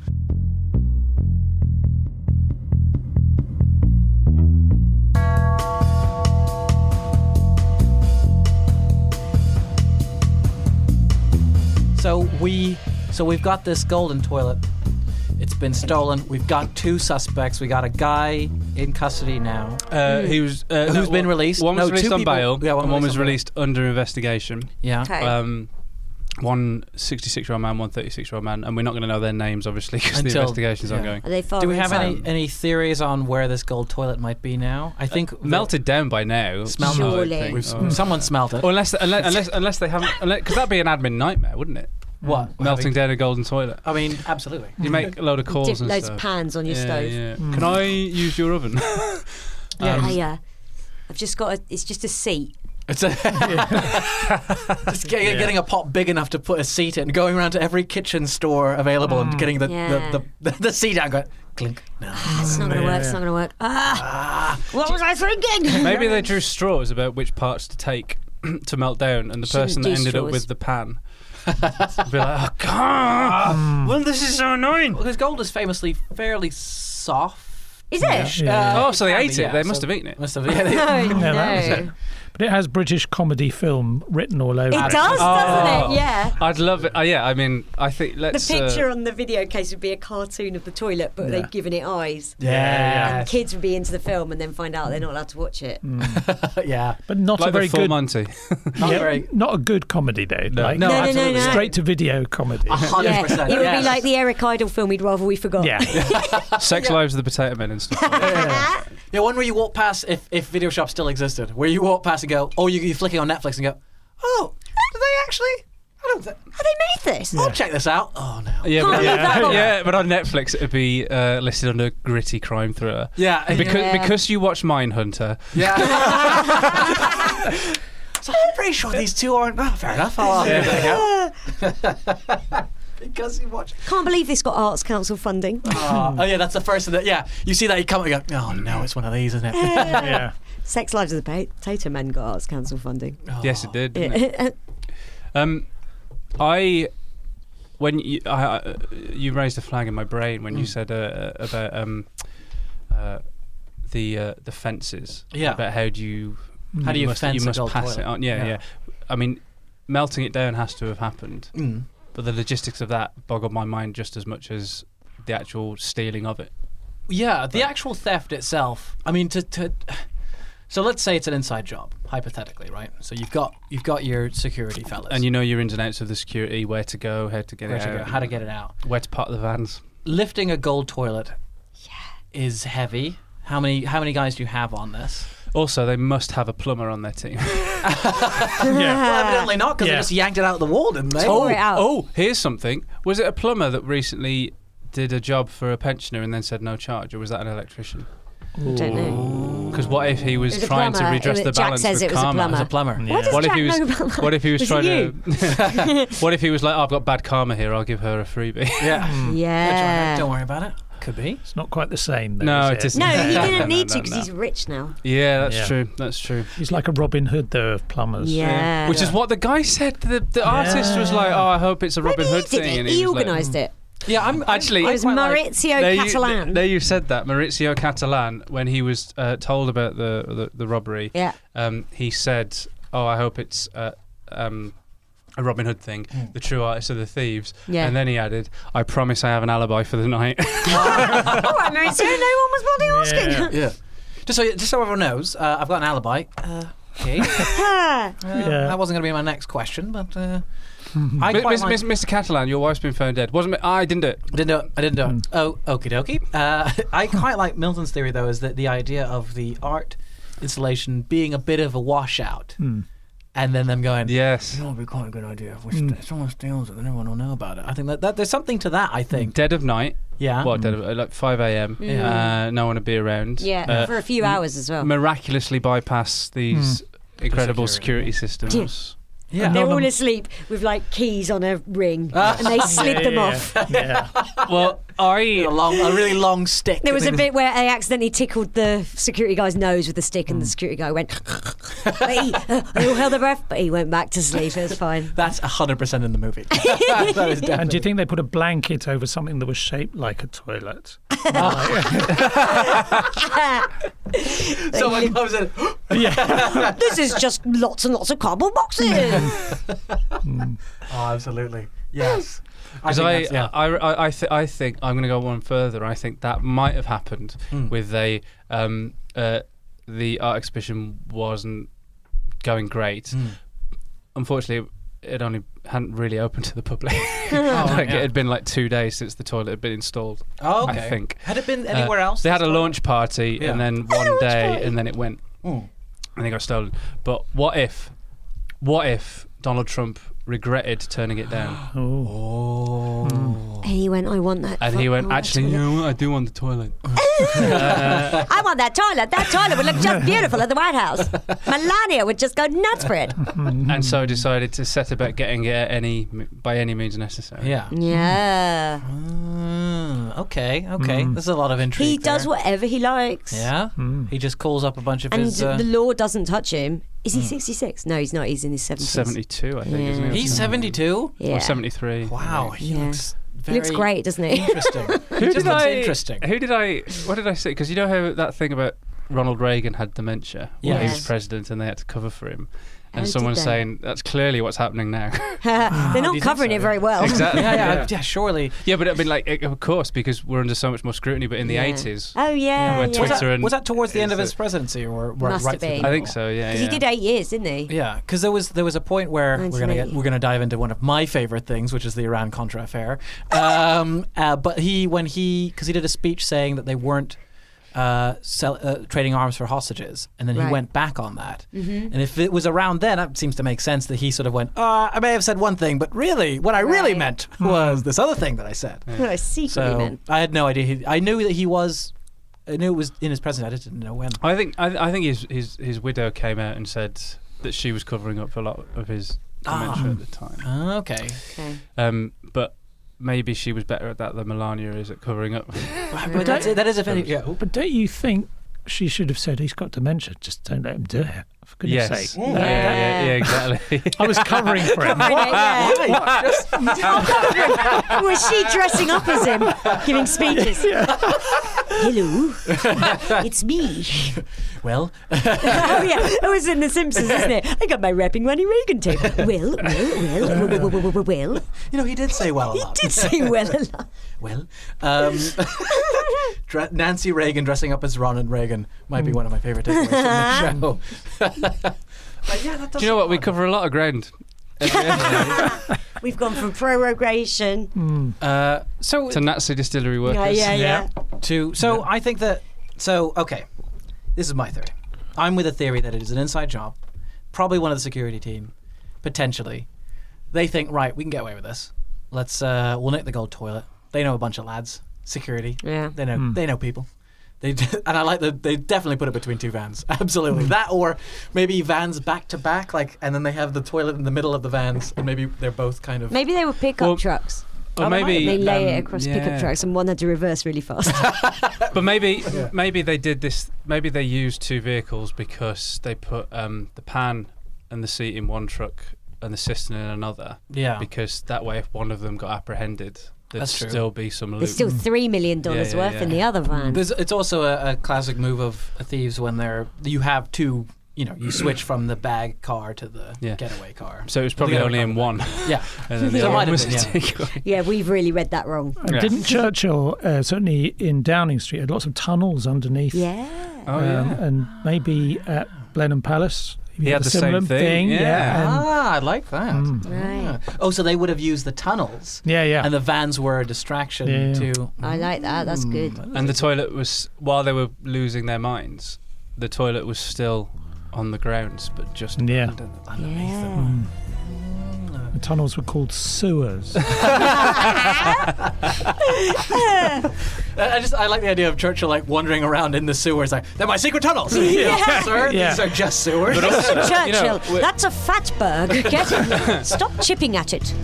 So we've got this golden toilet. It's been stolen. We've got 2 suspects. We got a guy in custody now. He was who's been released. One was released 2 on people. bail, Yeah, and one was on bail. released under investigation. Yeah. Okay. One 66-year-old man, one 36-year-old man, and we're not going to know their names, obviously, because the investigation's ongoing. Are they far Do we have inside? any theories on where this gold toilet might be now? I think Melted down by now. Smelled I would Surely. think. someone smelt it. Or unless they haven't, because that'd be an admin nightmare, wouldn't it? What? Melting down a golden toilet. I mean, absolutely. You make a load of calls Dip and loads stuff. of pans on your Yeah, stove. yeah. Can I use your oven? Yeah. I've just got it's just a seat. It's just getting a pot big enough to put a seat in, going around to every kitchen store available and getting the seat out, going clink. No, It's not going to work. It's not going to work. What was I thinking? Maybe they drew straws about which parts to take to melt down, and the Shouldn't person do that ended up straws. with the pan be like, oh, God. Well, this is so annoying. because gold is famously fairly soft. Is it? Yeah. Oh, so they Can ate be, it. yeah, They so- must have eaten it. Must have. Yeah, they, No. that was it. But it has British comedy film written all over It it. does, doesn't it? Yeah. I'd love it. Yeah, I mean, I think The let's. picture on the video case would be a cartoon of the toilet, but they've given it eyes. yeah, And kids would be into the film and then find out they're not allowed to watch it. yeah. But not like a very the Full good, Monty. not a good comedy though. Like No, absolutely. no. straight to video comedy. 100%. Yeah, it would yes. be like the Eric Idle film We'd Rather We Forgot. Yeah. Sex Lives of the Potato Men and stuff. Yeah, one where you walk past, if video shops still existed, where you walk past and go, oh, you're flicking on Netflix and go, oh, do they actually? I don't think. Have they made this? I'll check this out. Oh, no. Yeah, Can't but, believe that long. yeah, but on Netflix it'd be listed under gritty crime thriller. Yeah. Because you watch Mindhunter. Yeah. So I'm pretty sure these two aren't. Oh, fair enough. I'll give that a go. Because you watch. Can't believe this got Arts Council funding. Oh, yeah, that's the first of that. Yeah, you see that, you come and you go, oh, no, it's one of these, isn't it? Yeah. Sex Lives of the Potato Men got Arts Council funding. Yes, it did. Didn't it? When you raised a flag in my brain when you said about the fences. Yeah. About how do you fence you a must gold pass toilet? it on? Yeah. I mean, melting it down has to have happened, but the logistics of that boggled my mind just as much as the actual stealing of it. Yeah, the actual theft itself. I mean, so let's say it's an inside job, hypothetically, right? So you've got your security fellas, And you know your ins and outs of the security, where to go, how to get where it to out, go, how to get it out. where to park the vans. Lifting a gold toilet, is heavy. How many guys do you have on this? Also, they must have a plumber on their team. Well, evidently not, because they Yeah. just yanked it out of the wall, didn't they? Tore it out. Oh, here's something. Was it a plumber that recently did a job for a pensioner and then said no charge, or was that an electrician? I don't know. Because what if he was It was a trying to plumber. redress the Jack balance says with it was a karma? plumber. As a plumber. Yeah. Why does What if Jack he was? know about that? What if he was Was trying it to? What if he was like, oh, I've got bad karma here. I'll give her a freebie. Yeah. Yeah. Don't worry about it. Could be. It's not quite the same though. No, is it isn't. No, he No, didn't no, need no, to because no. he's rich now. Yeah, that's Yeah. true. That's true. He's like a Robin Hood though of plumbers. Yeah. Which is what the guy said. The artist was like, oh, I hope it's a Robin Maybe he Hood did thing. it. And He was like, organised it. Yeah, I'm Actually, It was quite like- Maurizio There Catalan. you said that. Maurizio Catalan, when he was told about the robbery, Yeah. he said, oh, I hope it's a Robin Hood thing, the true artist of the thieves. Yeah. And then he added, I promise I have an alibi for the night. All right, Maurizio, no one was bloody asking. Yeah. Yeah. Just so everyone knows, I've got an alibi. Okay. Yeah. That wasn't going to be my next question, but I quite like... Mr. Catalan, your wife's been found dead. Wasn't it? I didn't do it. I didn't do it. Oh, okie dokie. I quite like Milton's theory, though, is that the idea of the art installation being a bit of a washout, and then them going, Yes. "That would be quite a good idea. If someone steals it, then everyone will know about it." I think that there's something to that. I think. Dead of night. Yeah. What? Dead of, like 5 a.m. Yeah. No one would be around. Yeah, for a few hours as well. Miraculously bypass these incredible security. security systems. Yeah. They're all Anonymous- asleep with like keys on a ring, and they slid them off. Yeah. Well, A really long stick. There was a bit where they accidentally tickled the security guy's nose with the stick, and the security guy went. But they all held their breath, but he went back to sleep. It was fine. That's 100% in the movie. That is definitely. And do you think they put a blanket over something that was shaped like a toilet? Someone comes in. This is just lots and lots of cardboard boxes. Oh, absolutely. Yes. Because I think I'm going to go one further. I think that might have happened with the art exhibition wasn't going great. Unfortunately, it hadn't really opened to the public. It had been like 2 days since the toilet had been installed. Oh, okay. I think. Had it been anywhere else? They had a launch party and then one day and then it went Mm. and they got stolen. But what if Donald Trump regretted turning it down? And he went, I want that. And he went, actually, you know what? I do want the toilet. I want that toilet. That toilet would look just beautiful at the White House. Melania would just go nuts for it. And so decided to set about getting it by any means necessary. Yeah. Yeah. Okay. There's a lot of intrigue. He does whatever he likes. Yeah. He just calls up a bunch of And his. the law doesn't touch him. Is he 66? No, he's not. He's in his 70s. 72, I think, isn't he? He's 72. Yeah. Or 73. Wow. He looks. He looks great, doesn't he? Interesting. He just looks interesting. What did I say? Because you know how that thing about Ronald Reagan had dementia when he was president and they had to cover for him? And someone's saying, that's clearly what's happening now. They're not covering it very well. Exactly. Yeah, surely. Yeah, but I mean, like, of course, because we're under so much more scrutiny, but in the 80s. Oh, yeah. When Twitter Was that towards the end of his presidency or Must right have through been. the I think so, yeah. Because he did 8 years, didn't he? Yeah, because there was a point where we're gonna dive into one of my favorite things, which is the Iran Contra affair. But because he did a speech saying that they weren't trading arms for hostages, and then he went back on that. And if it was around then, it seems to make sense that he sort of went, I may have said one thing, but really, what I really meant was this other thing that I said. What I secretly meant. I had no idea. I knew that he was. I knew it was in his presidency. I just didn't know when. I think his widow came out and said that she was covering up a lot of his dementia at the time. Okay. But maybe she was better at that than Melania is at covering up. But that is a very. Yeah. But don't you think she should have said he's got dementia? Just don't let him do it. For goodness sake. Yeah, exactly. I was covering for him. Was she dressing up as him, giving speeches? Hello, it's me. Well. Oh yeah, it was in The Simpsons, isn't it? I got my rapping Ronnie Reagan tape. Well. You know, he did say well a lot. He did say well a lot. Well, Nancy Reagan dressing up as Ronald Reagan might be one of my favourite takeaways from the show. Do you know what? We cover a lot of ground. We've gone from prorogation to Nazi distillery workers. Yeah. I think that. So okay, this is my theory. I'm with a theory that it is an inside job. Probably one of the security team, potentially. They think, right, we can get away with this. We'll nick the gold toilet. They know a bunch of lads. Security. Yeah. They know people. And I like that they definitely put it between two vans. Absolutely. That or maybe vans back to back, and then they have the toilet in the middle of the vans, and maybe they're both kind of. Maybe they were pickup trucks. Or maybe they lay it across pickup trucks, and one had to reverse really fast. But maybe they did this. Maybe they used two vehicles because they put the pan and the seat in one truck and the cistern in another. Yeah. Because that way, if one of them got apprehended, there'd still be some loot. There's still $3 million worth in the other van. It's also a classic move of thieves when you have two. You switch from the bag car to the getaway car. So it was probably only in one. Yeah. And then the other one was a takeaway. Yeah, we've really read that wrong. And didn't Churchill, certainly in Downing Street, had lots of tunnels underneath? Yeah. And maybe at Blenheim Palace, he had the same thing. Yeah. I like that. Right. Oh, so they would have used the tunnels. Yeah. And the vans were a distraction to. I like that. That's good. And the toilet was, while they were losing their minds, the toilet was still on the grounds, but just underneath them. The tunnels were called sewers. I like the idea of Churchill wandering around in the sewers they're my secret tunnels. Sir, these are just sewers. But also, Churchill, that's a fatberg. Get it? Stop chipping at it.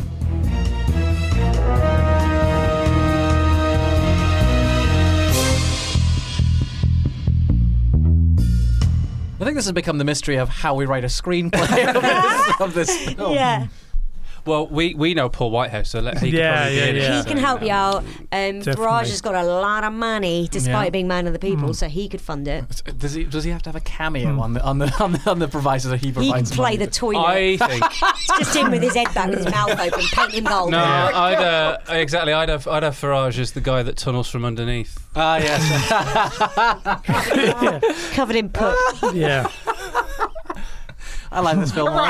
I think this has become the mystery of how we write a screenplay of this film. Yeah. Well, we know Paul Whitehouse, so he can Yeah, probably yeah, be in it. yeah. He can help you out. Farage has got a lot of money, despite being man of the people, so he could fund it. Does he have to have a cameo on the proviso that he He can provides? play money the to- toilet. I think. Just in with his head back, with his mouth open, paint him gold. No, I'd have Farage as the guy that tunnels from underneath. Ah, yes. Covered in put. Yeah. I like this film.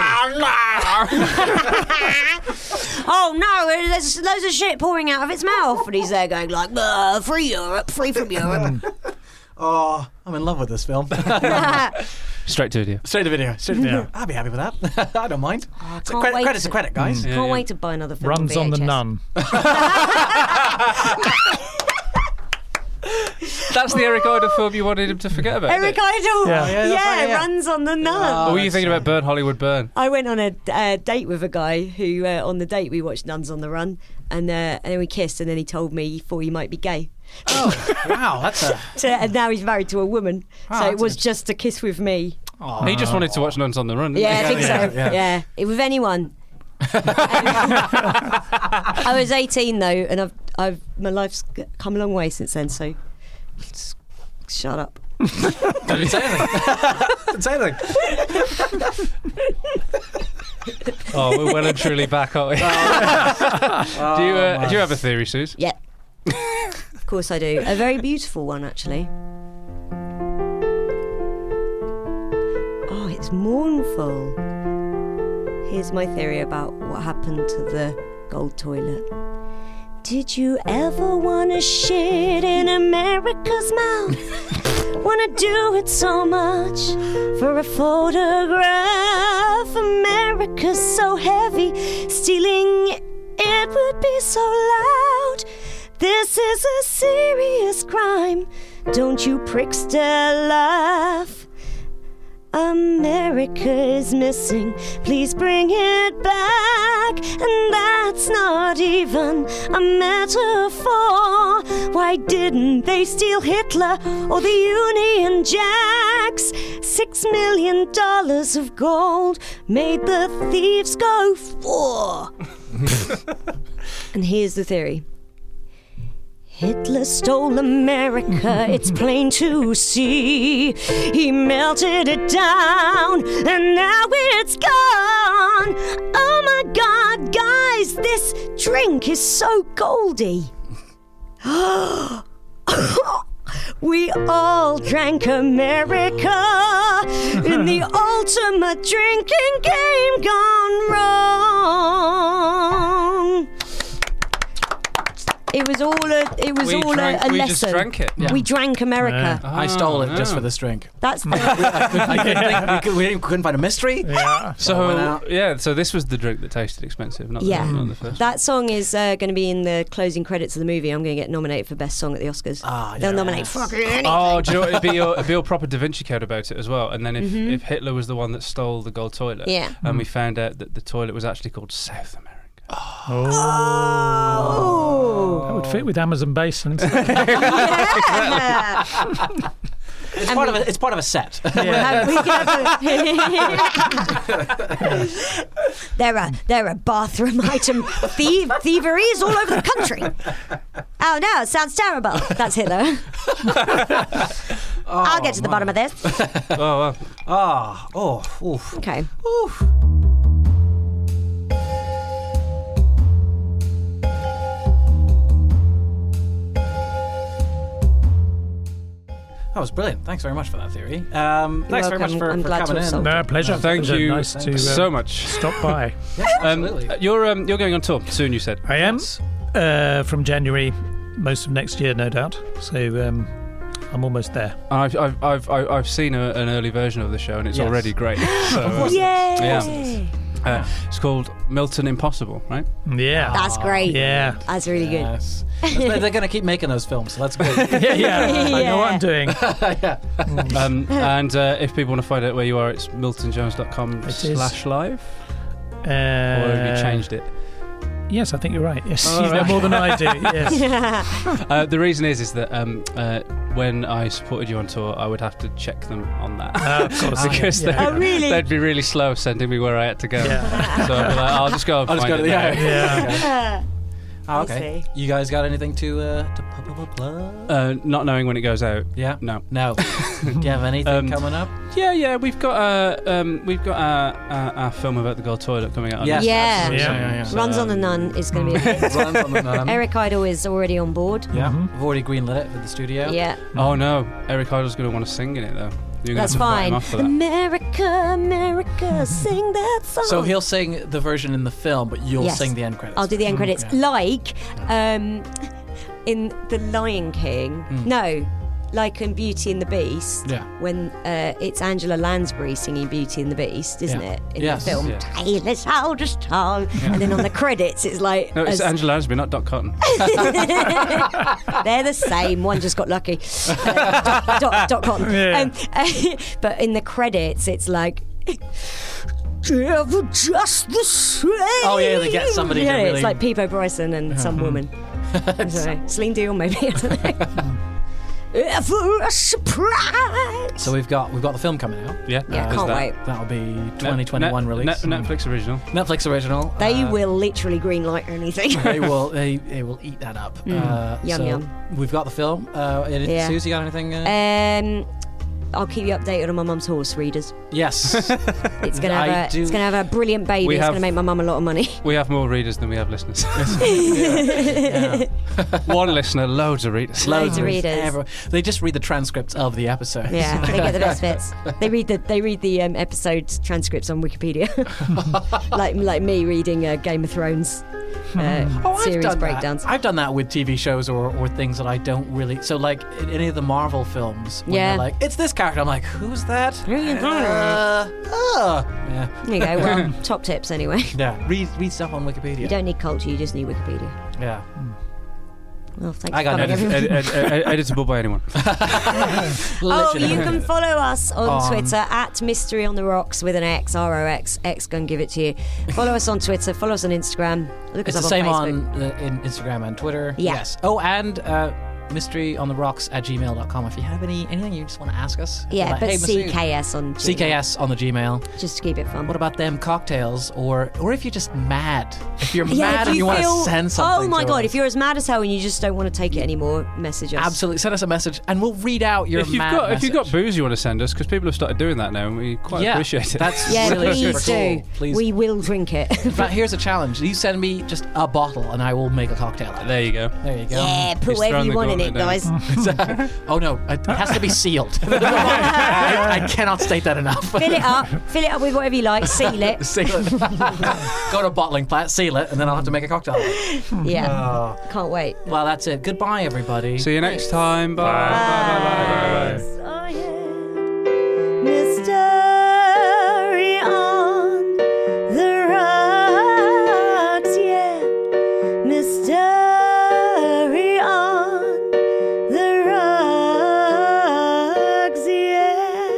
Oh no, there's loads of shit pouring out of its mouth, and he's there going like, "Free Europe, free from Europe." Oh, I'm in love with this film. Straight to video. Straight to video. I'll be happy with that. I don't mind. can't wait Credit's to- a credit, guys. Can't wait to buy another film. Runs on the VHS. Nun. That's the Eric Idle film you wanted him to forget about. Eric Idle. Yeah. Yeah, that's right, yeah. Runs on the Nun. Or were you thinking about Burn Hollywood Burn? I went on a date with a guy who, on the date, we watched Nuns on the Run, and then we kissed, and then he told me he thought he might be gay. Oh, wow, that's a. And now he's married to a woman, Oh, so it that's was good. just a kiss with me. He just wanted to watch Nuns on the Run. Didn't Yeah, I think so. yeah. With anyone. I was 18 though, and my life's come a long way since then. So, shut up. Didn't say anything. Didn't say anything. Oh, we're well and truly back, aren't we? Do you have a theory, Suze? Yeah. Of course I do. A very beautiful one, actually. Oh, it's mournful. Here's my theory about what happened to the gold toilet. Did you ever want to shit in America's mouth? Want to do it so much for a photograph? America's so heavy, stealing it would be so loud. This is a serious crime. Don't you pricks dare laugh. America is missing, please bring it back. And that's not even a metaphor. Why didn't they steal Hitler or the Union Jacks? $6 million of gold made the thieves go for. And here's the theory. Hitler stole America, it's plain to see. He melted it down, and now it's gone. Oh my God, guys, this drink is so goldy. We all drank America in the ultimate drinking game gone wrong. It was all a lesson. We just drank it. We drank America. I stole it just no. for this drink. That's the, We couldn't find a mystery. Yeah. So this was the drink that tasted expensive, not the first. That song is going to be in the closing credits of the movie. I'm going to get nominated for best song at the Oscars. They'll nominate fucking anything. Oh, do you know what? It'd be all proper Da Vinci Code about it as well. And then if Hitler was the one that stole the gold toilet, Yeah. and we found out that the toilet was actually called South America. Oh. That would fit with Amazon Basement. Yeah. It's part of a set. There are bathroom item thieveries all over the country. Oh no, it sounds terrible. That's Hitler. I'll get to the bottom of this. Oh, well. Oof. Okay. Oof. That was brilliant. Thanks very much for that theory. Thanks very much welcome. for I'm glad to coming have in. solved No, pleasure. Thank Pleasure. you Nice to so much. stop by. Absolutely. You're going on tour soon, you said. I am from January, most of next year, no doubt. So I'm almost there. I've seen an early version of the show, and it's Yes. already great. So, Yay! it's called Milton Impossible, right? Yeah. That's great. Yeah. That's really good. Yes. They're going to keep making those films, so that's good. Yeah. I know what I'm doing. And if people want to find out where you are, it's miltonjones.com/live. Or have you changed it? Yes, I think you're right. Yes, Oh, you know right. more than I do. Yes. The reason is that when I supported you on tour, I would have to check them on that. Of course. Because Yeah. they'd be really slow sending me where I had to go. Yeah. So I'd be like, I'll just go and I'll just find go to it the now. Yeah. Oh, okay. see. You guys got anything to plug? Not knowing when it goes out. Yeah. No. No. Do you have anything coming up? Yeah. We've got our film about the gold toilet coming out. On Yes. Netflix. Yeah. Yeah. Runs on the Nun is going to be a hit. Runs on the Nun. Eric Idle is already on board. Yeah. We've already greenlit it for the studio. Yeah. Oh no, Eric Idle's going to want to sing in it though. You're gonna That's have to fight him fine. off for that. America, America, sing that song. So he'll sing the version in the film, but you'll Yes. sing the end credits. I'll do the end credits. Like in The Lion King. No, like in Beauty and the Beast. Yeah. When it's Angela Lansbury singing Beauty and the Beast, isn't Yeah. it? In Yes. the film. Yeah. Taylor Soldiers Tall. And then on the credits, it's like. No, it's Angela Lansbury, not Dot Cotton. They're the same. One just got lucky. Dot Cotton. Yeah. But in the credits, it's like. Ever just the same. Oh, yeah, they get somebody to Yeah, really- it's like Peebo Bryson and some woman. I don't know. Celine Dion, maybe. I don't know. Ever a surprise. So we've got the film coming out. Yeah, Yeah, there's can't that. wait. That'll be 2021 release. Netflix original. Netflix original. They will literally greenlight anything. They will. They will eat that up. Yum, so yum. We've got the film. Anything, Yeah. Susie, got anything? I'll keep you updated on my mum's horse, readers. Yes. It's gonna have it's gonna have a brilliant baby. We It's have- gonna make my mum a lot of money. We have more readers than we have listeners. Yeah. One listener, loads of readers. Loads of readers. They just read the transcripts of the episodes. Yeah, they get the best bits. They read the episode transcripts on Wikipedia, like me reading Game of Thrones I've series done breakdowns. That. I've done that with TV shows or things that I don't really. So like in any of the Marvel films, when Yeah. they're like, it's this character. I'm like, who's that? Yeah. Yeah. There you go. Well, top tips anyway. Yeah. Read stuff on Wikipedia. You don't need culture, you just need Wikipedia. Yeah. Well, thanks I for got coming, it. everyone. Editable by anyone. Oh, you can follow us on On- Twitter at Mystery on the Rocks with an X, ROX. X, go and give it to you. Follow us on Twitter, follow us on Instagram. Look It's us the up same on Facebook. on in Instagram and Twitter. Yeah. Yes. Oh, and mysteryontherocks@gmail.com. If you have anything you just want to ask us. Yeah, like, but hey, Masood, CKS on Gmail, CKS on the Gmail. just to keep it fun. What about them cocktails? Or if you're just mad. If you're Yeah, mad if and you want to feel- send something. Oh my to god, us, if you're as mad as hell and you just don't want to take it anymore, message us. absolutely send us a message and we'll read out your If you've mad got message. booze you want to send us, because people have started doing that now, and we quite Yeah, appreciate it. that's Yeah, really please super do. cool. Please. We will drink it. But here's a challenge. You send me just a bottle and I will make a cocktail out of it. There you go. There you go. Yeah, put He's whatever thrown you the want in it, gauntlet down. guys. Oh no, it has to be sealed. I cannot state that enough. Fill it up with whatever you like, seal it. Seal it. Go to a bottling plant, seal it, and then I'll have to make a cocktail. Yeah, Oh. can't wait. Well, that's it. Goodbye, everybody. See you next time. Bye. Bye. Bye. I had mystery on the rocks, yeah. Mystery on the rocks, yeah.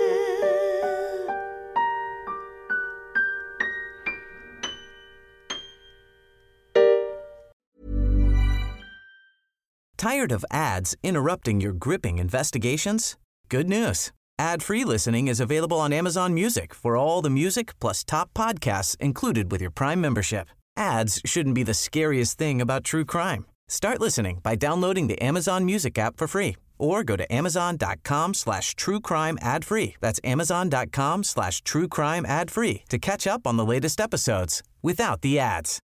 Tired of ads interrupting your gripping investigations? Good news. Ad-free listening is available on Amazon Music for all the music plus top podcasts included with your Prime membership. Ads shouldn't be the scariest thing about true crime. Start listening by downloading the Amazon Music app for free or go to amazon.com/truecrime ad-free. That's amazon.com/truecrime ad-free to catch up on the latest episodes without the ads.